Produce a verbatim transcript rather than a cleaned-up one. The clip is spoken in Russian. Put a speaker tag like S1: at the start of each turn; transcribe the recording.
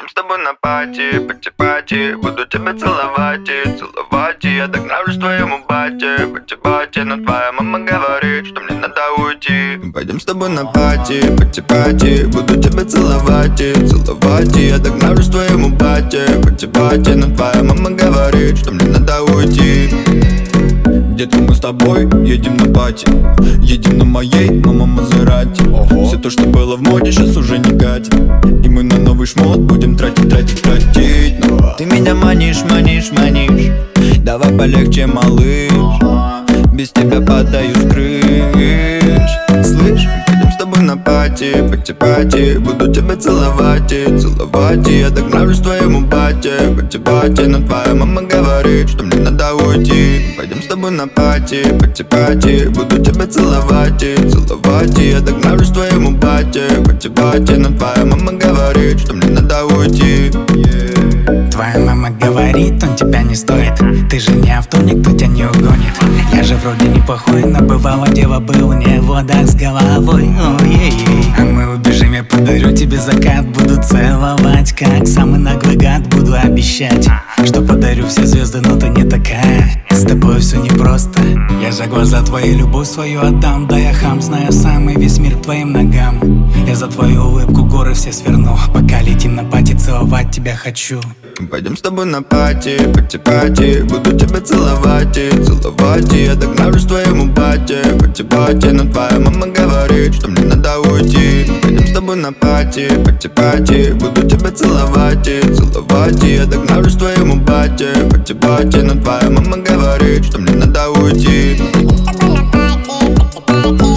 S1: с тобой на пати, пати-пати. Буду тебя целовать и целовать, и я так нравлюсь твоему бате, пати-пати. Но твоя мама говорит, что мне надо уйти. Пойдем с тобой на пати, пати-пати. Буду тебя целовать и целовать, и я так нравлюсь твоему бате, пати-пати. Но твоя мама говорит, что мне надо уйти. Детка, мы с тобой едем на пати, едем на моей, мама Мазерати. Все то, что было в моде, сейчас уже не катит, и мы на новый шмот будем тратить, тратить, тратить. Но ты меня манишь, манишь, манишь. Давай полегче, малыш. Без тебя падаю с крыш. Слышь, пойдем с тобой на пати, пати-пати. Буду тебя целовать и целовать, и я так нравлюсь твоему бате, пати-пати. Но твоя мама говорит, что мне надо уйти. Пойдем с тобой на пати, пати-пати. Буду тебя целовать и целовать, и я так нравлюсь твоему бате, пати-пати. Но твоя мама говорит, что мне надо уйти.
S2: Твоя мама говорит, он тебя не стоит. Ты же не авто, никто тебя не угонит. Я же вроде неплохой, но бывало дело был не в водах с головой. Ой-ей-ей. А мы убежим, я подарю тебе закат. Буду целовать, как самый наглый гад. Буду обещать, что подарю все звезды, но ты не такая. С тобой все непросто. Я за глаза твои любовь свою отдам. Да я хам, знаю самый весь мир к твоим ногам. Я за твою улыбку горы все сверну. Пока летим на пати, целовать тебя хочу.
S1: Пойдем с тобой на пати, пати-пати. Буду тебя целовать и целовать, и я так нравлюсь твоему бате, пати-пати. Но твоя мама говорит, что мне надо уйти. Пойдем с тобой на пати, пати-пати. Буду тебя целовать и целовать, и я так нравлюсь твоему бате, пати-пати. Но твоя мама говорит, что мне надо уйти.
S3: Пойдем с тобой на пати, пати-пати.